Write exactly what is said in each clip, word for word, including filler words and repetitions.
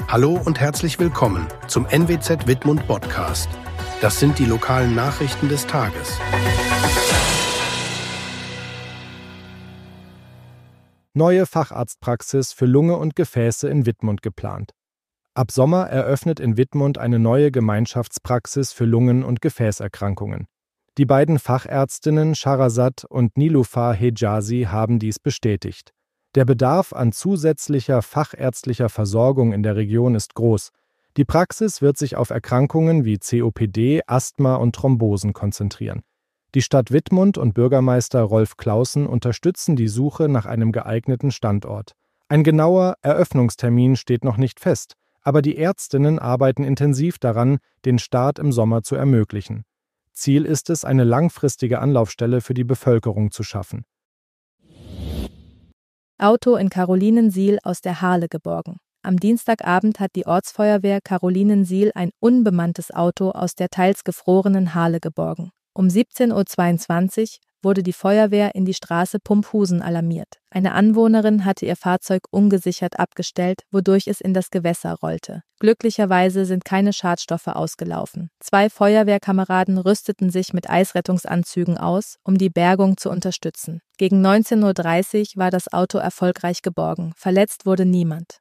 Hallo und herzlich willkommen zum N W Z Wittmund Podcast. Das sind die lokalen Nachrichten des Tages. Neue Facharztpraxis für Lunge und Gefäße in Wittmund geplant. Ab Sommer eröffnet in Wittmund eine neue Gemeinschaftspraxis für Lungen- und Gefäßerkrankungen. Die beiden Fachärztinnen Shahrazad und Nilufar Hejazi haben dies bestätigt. Der Bedarf an zusätzlicher fachärztlicher Versorgung in der Region ist groß. Die Praxis wird sich auf Erkrankungen wie C O P D, Asthma und Thrombosen konzentrieren. Die Stadt Wittmund und Bürgermeister Rolf Claussen unterstützen die Suche nach einem geeigneten Standort. Ein genauer Eröffnungstermin steht noch nicht fest, aber die Ärztinnen arbeiten intensiv daran, den Start im Sommer zu ermöglichen. Ziel ist es, eine langfristige Anlaufstelle für die Bevölkerung zu schaffen. Auto in Carolinensiel aus der Hahle geborgen. Am Dienstagabend hat die Ortsfeuerwehr Carolinensiel ein unbemanntes Auto aus der teils gefrorenen Hahle geborgen. Um siebzehn Uhr zweiundzwanzig wurde die Feuerwehr in die Straße Pumphusen alarmiert. Eine Anwohnerin hatte ihr Fahrzeug ungesichert abgestellt, wodurch es in das Gewässer rollte. Glücklicherweise sind keine Schadstoffe ausgelaufen. Zwei Feuerwehrkameraden rüsteten sich mit Eisrettungsanzügen aus, um die Bergung zu unterstützen. Gegen neunzehn Uhr dreißig war das Auto erfolgreich geborgen. Verletzt wurde niemand.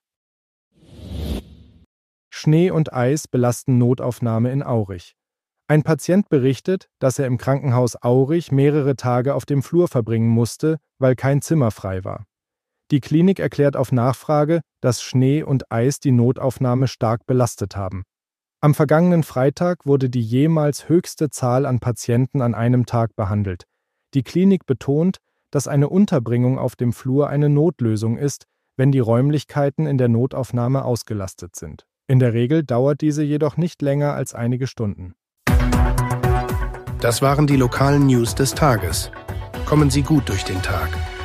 Schnee und Eis belasten Notaufnahme in Aurich. Ein Patient berichtet, dass er im Krankenhaus Aurich mehrere Tage auf dem Flur verbringen musste, weil kein Zimmer frei war. Die Klinik erklärt auf Nachfrage, dass Schnee und Eis die Notaufnahme stark belastet haben. Am vergangenen Freitag wurde die jemals höchste Zahl an Patienten an einem Tag behandelt. Die Klinik betont, dass eine Unterbringung auf dem Flur eine Notlösung ist, wenn die Räumlichkeiten in der Notaufnahme ausgelastet sind. In der Regel dauert diese jedoch nicht länger als einige Stunden. Das waren die lokalen News des Tages. Kommen Sie gut durch den Tag.